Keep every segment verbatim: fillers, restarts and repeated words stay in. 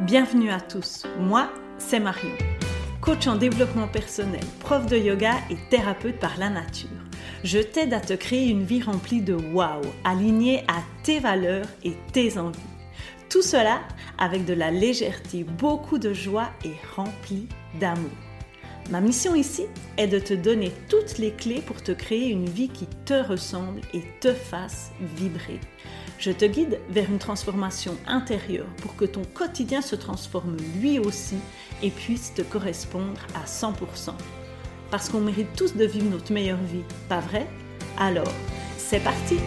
Bienvenue à tous, moi c'est Marion, coach en développement personnel, prof de yoga et thérapeute par la nature. Je t'aide à te créer une vie remplie de waouh, alignée à tes valeurs et tes envies. Tout cela avec de la légèreté, beaucoup de joie et remplie d'amour. Ma mission ici est de te donner toutes les clés pour te créer une vie qui te ressemble et te fasse vibrer. Je te guide vers une transformation intérieure pour que ton quotidien se transforme lui aussi et puisse te correspondre à cent pour cent. Parce qu'on mérite tous de vivre notre meilleure vie, pas vrai? Alors, c'est parti!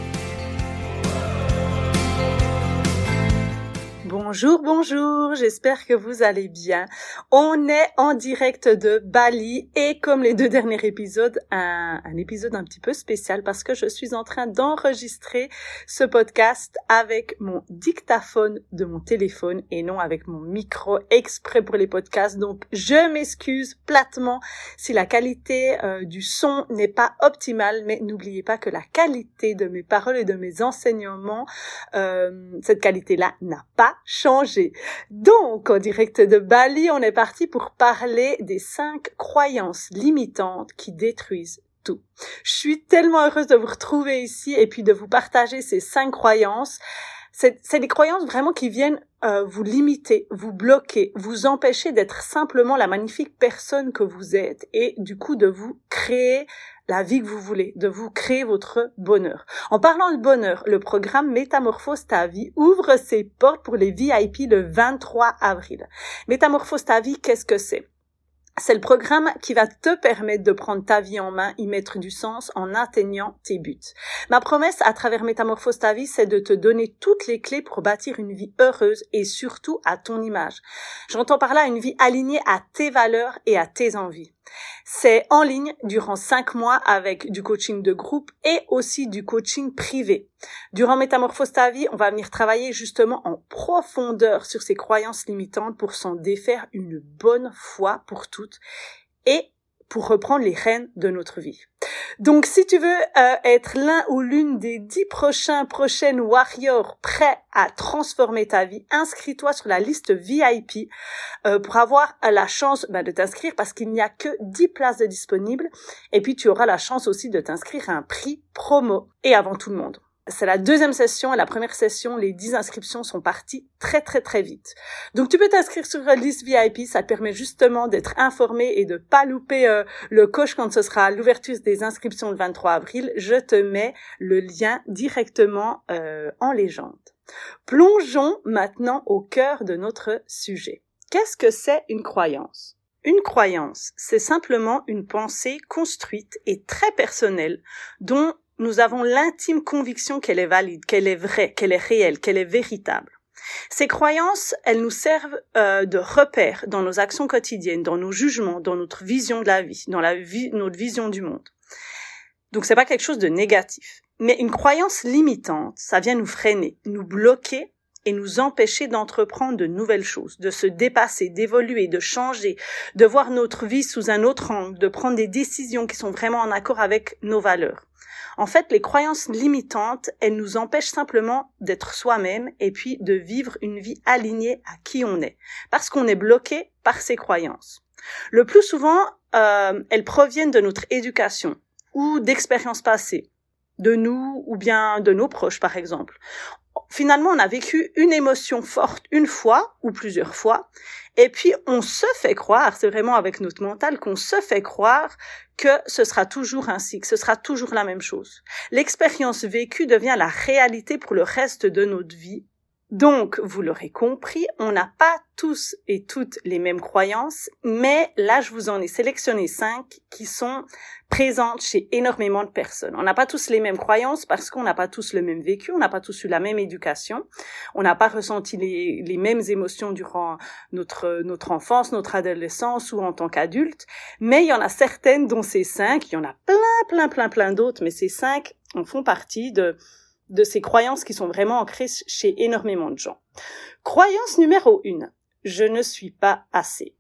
Bonjour, bonjour, j'espère que vous allez bien. On est en direct de Bali et comme les deux derniers épisodes, un, un épisode un petit peu spécial parce que je suis en train d'enregistrer ce podcast avec mon dictaphone de mon téléphone et non avec mon micro exprès pour les podcasts. Donc, je m'excuse platement si la qualité euh, du son n'est pas optimale, mais n'oubliez pas que la qualité de mes paroles et de mes enseignements, euh, cette qualité-là n'a pas changé. Donc, en direct de Bali, on est parti pour parler des cinq croyances limitantes qui détruisent tout. Je suis tellement heureuse de vous retrouver ici et puis de vous partager ces cinq croyances. C'est, c'est des croyances vraiment qui viennent euh, vous limiter, vous bloquer, vous empêcher d'être simplement la magnifique personne que vous êtes et du coup de vous créer la vie que vous voulez, de vous créer votre bonheur. En parlant de bonheur, le programme Métamorphose ta vie ouvre ses portes pour les V I P le vingt-trois avril. Métamorphose ta vie, qu'est-ce que c'est? C'est le programme qui va te permettre de prendre ta vie en main, y mettre du sens en atteignant tes buts. Ma promesse à travers Métamorphose ta vie, c'est de te donner toutes les clés pour bâtir une vie heureuse et surtout à ton image. J'entends par là une vie alignée à tes valeurs et à tes envies. C'est en ligne durant cinq mois avec du coaching de groupe et aussi du coaching privé. Durant Métamorphose ta vie, on va venir travailler justement en profondeur sur ces croyances limitantes pour s'en défaire une bonne fois pour toutes et pour reprendre les rênes de notre vie. Donc, si tu veux euh, être l'un ou l'une des dix prochains, prochaines warriors prêts à transformer ta vie, inscris-toi sur la liste V I P euh, pour avoir la chance bah, de t'inscrire parce qu'il n'y a que dix places de disponibles. Et puis, tu auras la chance aussi de t'inscrire à un prix promo et avant tout le monde. C'est la deuxième session et la première session, les dix inscriptions sont parties très très très vite. Donc tu peux t'inscrire sur la liste V I P, ça te permet justement d'être informé et de pas louper euh, le coche quand ce sera l'ouverture des inscriptions le vingt-trois avril. Je te mets le lien directement euh, en légende. Plongeons maintenant au cœur de notre sujet. Qu'est-ce que c'est une croyance ? Une croyance, c'est simplement une pensée construite et très personnelle dont nous avons l'intime conviction qu'elle est valide, qu'elle est vraie, qu'elle est réelle, qu'elle est véritable. Ces croyances, elles nous servent euh, de repères dans nos actions quotidiennes, dans nos jugements, dans notre vision de la vie, dans la vie, notre vision du monde. Donc c'est pas quelque chose de négatif. Mais une croyance limitante, ça vient nous freiner, nous bloquer et nous empêcher d'entreprendre de nouvelles choses, de se dépasser, d'évoluer, de changer, de voir notre vie sous un autre angle, de prendre des décisions qui sont vraiment en accord avec nos valeurs. En fait, les croyances limitantes, elles nous empêchent simplement d'être soi-même et puis de vivre une vie alignée à qui on est, parce qu'on est bloqué par ces croyances. Le plus souvent, euh, elles proviennent de notre éducation ou d'expériences passées, de nous ou bien de nos proches par exemple. Finalement, on a vécu une émotion forte une fois ou plusieurs fois, et puis on se fait croire, c'est vraiment avec notre mental qu'on se fait croire que ce sera toujours ainsi, que ce sera toujours la même chose. L'expérience vécue devient la réalité pour le reste de notre vie. Donc, vous l'aurez compris, on n'a pas tous et toutes les mêmes croyances, mais là, je vous en ai sélectionné cinq qui sont présentes chez énormément de personnes. On n'a pas tous les mêmes croyances parce qu'on n'a pas tous le même vécu, on n'a pas tous eu la même éducation, on n'a pas ressenti les, les mêmes émotions durant notre, notre enfance, notre adolescence ou en tant qu'adulte, mais il y en a certaines dont ces cinq, il y en a plein, plein, plein, plein d'autres, mais ces cinq en font partie de de ces croyances qui sont vraiment ancrées chez énormément de gens. Croyance numéro une. Je ne suis pas assez.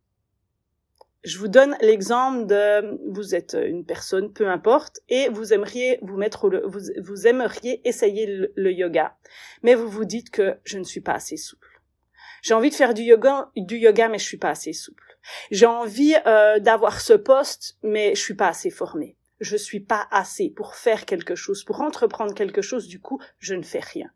Je vous donne l'exemple de, vous êtes une personne, peu importe, et vous aimeriez vous mettre, le, vous, vous aimeriez essayer le, le yoga, mais vous vous dites que je ne suis pas assez souple. J'ai envie de faire du yoga, du yoga, mais je suis pas assez souple. J'ai envie euh, d'avoir ce poste, mais je suis pas assez formée. Je suis pas assez pour faire quelque chose, pour entreprendre quelque chose, du coup, je ne fais rien.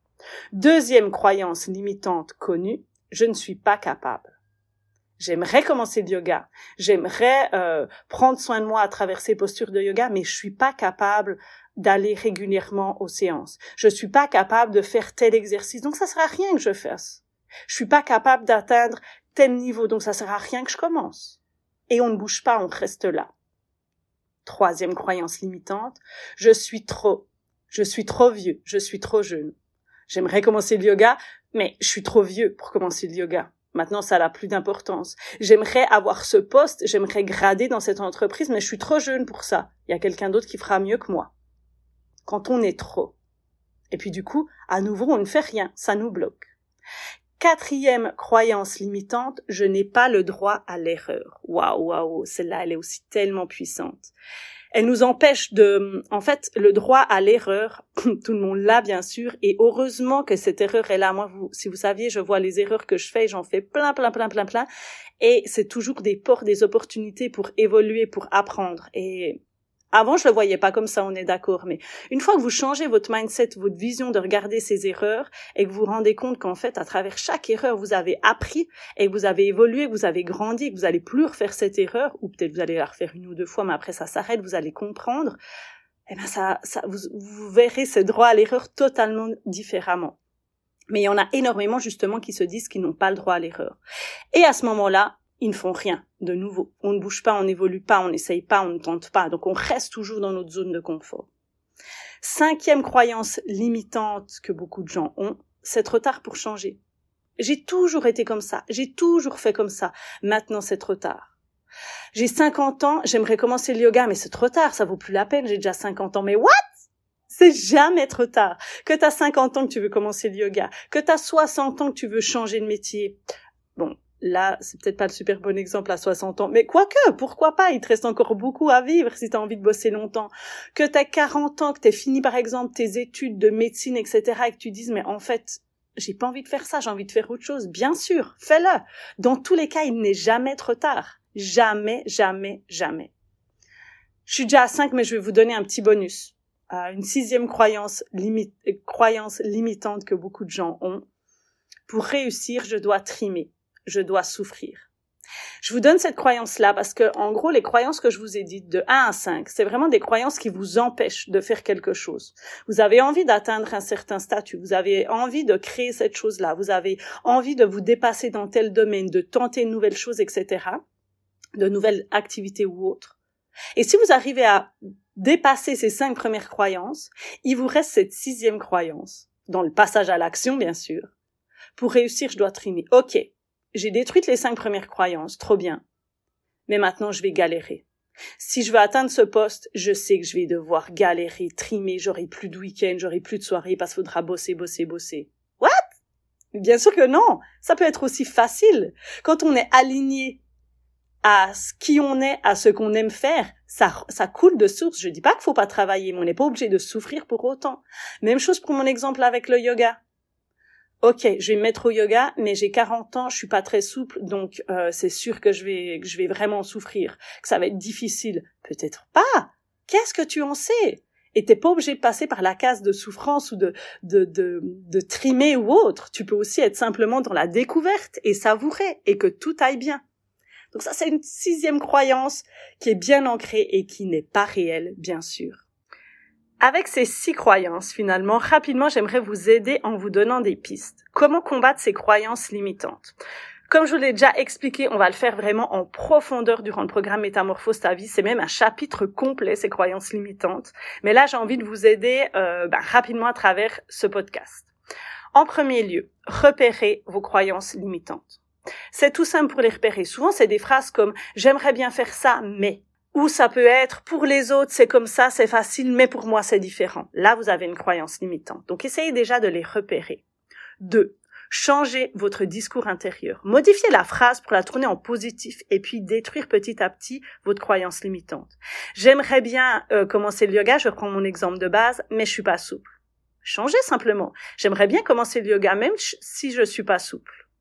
Deuxième croyance limitante connue, je ne suis pas capable. J'aimerais commencer le yoga, j'aimerais euh, prendre soin de moi à travers ces postures de yoga, mais je suis pas capable d'aller régulièrement aux séances. Je suis pas capable de faire tel exercice, donc ça sert à rien que je fasse. Je suis pas capable d'atteindre tel niveau, donc ça sert à rien que je commence. Et on ne bouge pas, on reste là. Troisième croyance limitante, je suis trop, je suis trop vieux, je suis trop jeune. J'aimerais commencer le yoga, mais je suis trop vieux pour commencer le yoga. Maintenant, ça n'a plus d'importance. J'aimerais avoir ce poste, j'aimerais grader dans cette entreprise, mais je suis trop jeune pour ça. Il y a quelqu'un d'autre qui fera mieux que moi. Quand on est trop. Et puis du coup, à nouveau, on ne fait rien, ça nous bloque. Quatrième croyance limitante, je n'ai pas le droit à l'erreur. Waouh, waouh, celle-là, elle est aussi tellement puissante. Elle nous empêche de, en fait, le droit à l'erreur, tout le monde l'a bien sûr, et heureusement que cette erreur est là. Moi, vous, si vous saviez, je vois les erreurs que je fais, j'en fais plein, plein, plein, plein, plein, et c'est toujours des portes, des opportunités pour évoluer, pour apprendre. Et avant, je le voyais pas comme ça, on est d'accord, mais une fois que vous changez votre mindset, votre vision de regarder ces erreurs, et que vous vous rendez compte qu'en fait, à travers chaque erreur, vous avez appris, et que vous avez évolué, que vous avez grandi, et que vous allez plus refaire cette erreur, ou peut-être vous allez la refaire une ou deux fois, mais après ça s'arrête, vous allez comprendre, eh ben ça, ça, vous, vous verrez ce droit à l'erreur totalement différemment. Mais il y en a énormément, justement, qui se disent qu'ils n'ont pas le droit à l'erreur. Et à ce moment-là, ils ne font rien de nouveau. On ne bouge pas, on n'évolue pas, on n'essaye pas, on ne tente pas. Donc on reste toujours dans notre zone de confort. Cinquième croyance limitante que beaucoup de gens ont, c'est trop tard pour changer. J'ai toujours été comme ça, j'ai toujours fait comme ça. Maintenant c'est trop tard. J'ai cinquante ans, j'aimerais commencer le yoga, mais c'est trop tard, ça vaut plus la peine, j'ai déjà cinquante ans. Mais what? C'est jamais trop tard. Que t'as cinquante ans que tu veux commencer le yoga, que t'as soixante ans que tu veux changer de métier. Bon. Là, c'est peut-être pas le super bon exemple à soixante ans, mais quoique, pourquoi pas, il te reste encore beaucoup à vivre si t'as envie de bosser longtemps. Que t'as quarante ans, que t'aies fini par exemple tes études de médecine, et cetera, et que tu dises, mais en fait, j'ai pas envie de faire ça, j'ai envie de faire autre chose. Bien sûr, fais-le. Dans tous les cas, il n'est jamais trop tard. Jamais, jamais, jamais. Je suis déjà à cinq, mais je vais vous donner un petit bonus. Euh, une sixième croyance, limite, croyance limitante que beaucoup de gens ont. Pour réussir, je dois trimer. Je dois souffrir. Je vous donne cette croyance-là parce que, en gros, les croyances que je vous ai dites de un à cinq, c'est vraiment des croyances qui vous empêchent de faire quelque chose. Vous avez envie d'atteindre un certain statut, vous avez envie de créer cette chose-là, vous avez envie de vous dépasser dans tel domaine, de tenter de nouvelles choses, et cetera, de nouvelles activités ou autres. Et si vous arrivez à dépasser ces cinq premières croyances, il vous reste cette sixième croyance, dans le passage à l'action, bien sûr. Pour réussir, je dois trimer. Ok. J'ai détruit les cinq premières croyances, trop bien. Mais maintenant, je vais galérer. Si je veux atteindre ce poste, je sais que je vais devoir galérer, trimer, j'aurai plus de week-end, j'aurai plus de soirée parce qu'il faudra bosser, bosser, bosser. What? Bien sûr que non. Ça peut être aussi facile. Quand on est aligné à ce qui on est, à ce qu'on aime faire, ça, ça coule de source. Je dis pas qu'il faut pas travailler, mais on n'est pas obligé de souffrir pour autant. Même chose pour mon exemple avec le yoga. Ok, je vais me mettre au yoga, mais j'ai quarante ans, je suis pas très souple, donc euh, c'est sûr que je vais que je vais vraiment souffrir, que ça va être difficile. Peut-être pas. Qu'est-ce que tu en sais? Et t'es pas obligé de passer par la case de souffrance ou de de de de trimer ou autre. Tu peux aussi être simplement dans la découverte et savourer et que tout aille bien. Donc ça, c'est une sixième croyance qui est bien ancrée et qui n'est pas réelle, bien sûr. Avec ces six croyances, finalement, rapidement, j'aimerais vous aider en vous donnant des pistes. Comment combattre ces croyances limitantes? Comme je vous l'ai déjà expliqué, on va le faire vraiment en profondeur durant le programme Métamorphose ta vie. C'est même un chapitre complet, ces croyances limitantes. Mais là, j'ai envie de vous aider euh, bah, rapidement à travers ce podcast. En premier lieu, repérez vos croyances limitantes. C'est tout simple pour les repérer. Souvent, c'est des phrases comme « j'aimerais bien faire ça, mais ». Ou ça peut être « pour les autres, c'est comme ça, c'est facile, mais pour moi, c'est différent ». Là, vous avez une croyance limitante. Donc, essayez déjà de les repérer. Deux, changez votre discours intérieur. Modifiez la phrase pour la tourner en positif et puis détruire petit à petit votre croyance limitante. J'aimerais bien euh, commencer le yoga, je reprends mon exemple de base, mais je suis pas souple. Changez simplement. J'aimerais bien commencer le yoga même si je suis pas souple.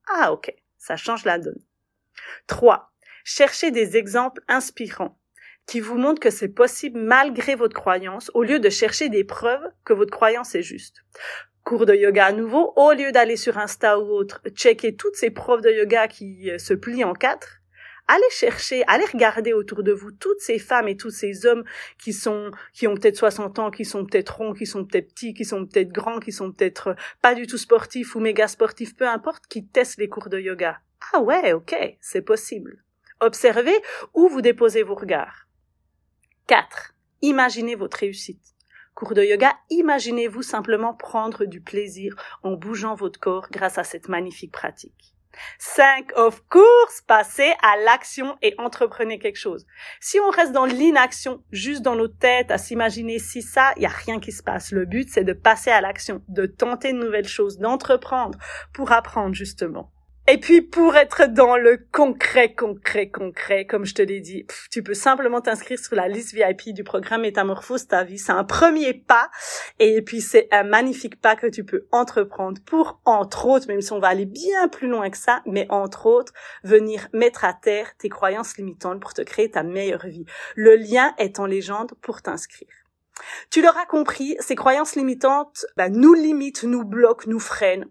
Ah ok, ça change la donne. trois. Cherchez des exemples inspirants qui vous montrent que c'est possible malgré votre croyance au lieu de chercher des preuves que votre croyance est juste. Cours de yoga à nouveau, au lieu d'aller sur Insta ou autre, checker toutes ces profs de yoga qui se plient en quatre, allez chercher, allez regarder autour de vous toutes ces femmes et tous ces hommes qui sont, qui ont peut-être soixante ans, qui sont peut-être ronds, qui sont peut-être petits, qui sont peut-être grands, qui sont peut-être pas du tout sportifs ou méga sportifs, peu importe, qui testent les cours de yoga. Ah ouais, ok, c'est possible. Observez où vous déposez vos regards. quatre. Imaginez votre réussite. Cours de yoga, imaginez-vous simplement prendre du plaisir en bougeant votre corps grâce à cette magnifique pratique. cinq. Of course, passez à l'action et entreprenez quelque chose. Si on reste dans l'inaction, juste dans notre tête, à s'imaginer si ça, il n'y a rien qui se passe. Le but, c'est de passer à l'action, de tenter de nouvelles choses, d'entreprendre pour apprendre justement. Et puis, pour être dans le concret, concret, concret, comme je te l'ai dit, pff, tu peux simplement t'inscrire sur la liste V I P du programme Métamorphose ta vie. C'est un premier pas. Et puis, c'est un magnifique pas que tu peux entreprendre pour, entre autres, même si on va aller bien plus loin que ça, mais entre autres, venir mettre à terre tes croyances limitantes pour te créer ta meilleure vie. Le lien est en légende pour t'inscrire. Tu l'auras compris, ces croyances limitantes bah, nous limitent, nous bloquent, nous freinent.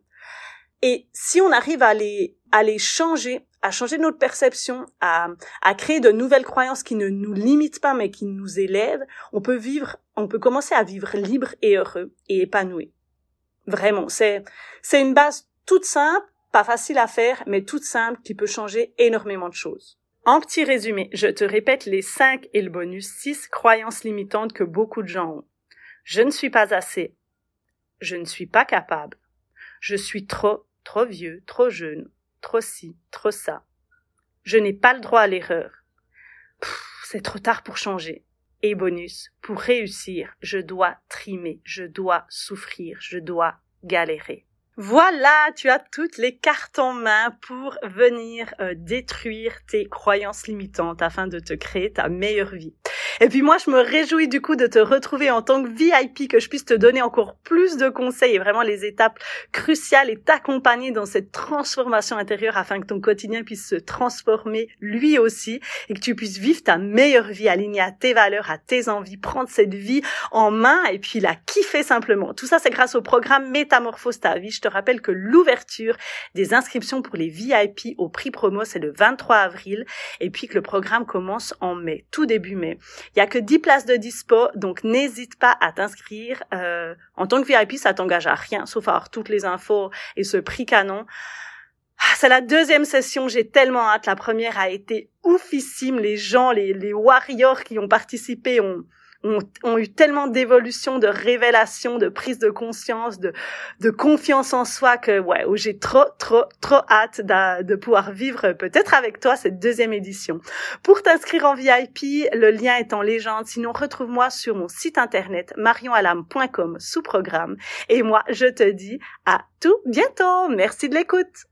Et si on arrive à les, à les changer, à changer notre perception, à, à créer de nouvelles croyances qui ne nous limitent pas mais qui nous élèvent, on peut vivre, on peut commencer à vivre libre et heureux et épanoui. Vraiment, c'est, c'est une base toute simple, pas facile à faire, mais toute simple qui peut changer énormément de choses. En petit résumé, je te répète les cinq et le bonus six croyances limitantes que beaucoup de gens ont. Je ne suis pas assez. Je ne suis pas capable. Je suis trop, trop vieux, trop jeune, trop ci, trop ça. Je n'ai pas le droit à l'erreur. Pff, c'est trop tard pour changer. Et bonus, pour réussir, je dois trimer, je dois souffrir, je dois galérer. Voilà, tu as toutes les cartes en main pour venir euh, détruire tes croyances limitantes afin de te créer ta meilleure vie. Et puis moi, je me réjouis du coup de te retrouver en tant que V I P, que je puisse te donner encore plus de conseils et vraiment les étapes cruciales et t'accompagner dans cette transformation intérieure afin que ton quotidien puisse se transformer lui aussi et que tu puisses vivre ta meilleure vie alignée à tes valeurs, à tes envies, prendre cette vie en main et puis la kiffer simplement. Tout ça, c'est grâce au programme Métamorphose ta vie. Je te rappelle que l'ouverture des inscriptions pour les V I P au prix promo, c'est le vingt-trois avril et puis que le programme commence en mai, tout début mai. Il y a que dix places de dispo, donc n'hésite pas à t'inscrire. Euh, en tant que V I P, ça t'engage à rien, sauf à avoir toutes les infos et ce prix canon. Ah, c'est la deuxième session, j'ai tellement hâte. La première a été oufissime. Les gens, les, les warriors qui ont participé ont... Ont, ont eu tellement d'évolution, de révélation, de prise de conscience, de, de confiance en soi que ouais, où j'ai trop, trop, trop hâte de, de pouvoir vivre peut-être avec toi cette deuxième édition. Pour t'inscrire en V I P, le lien est en légende. Sinon, retrouve-moi sur mon site internet marion alam point com sous programme. Et moi, je te dis à tout bientôt. Merci de l'écoute.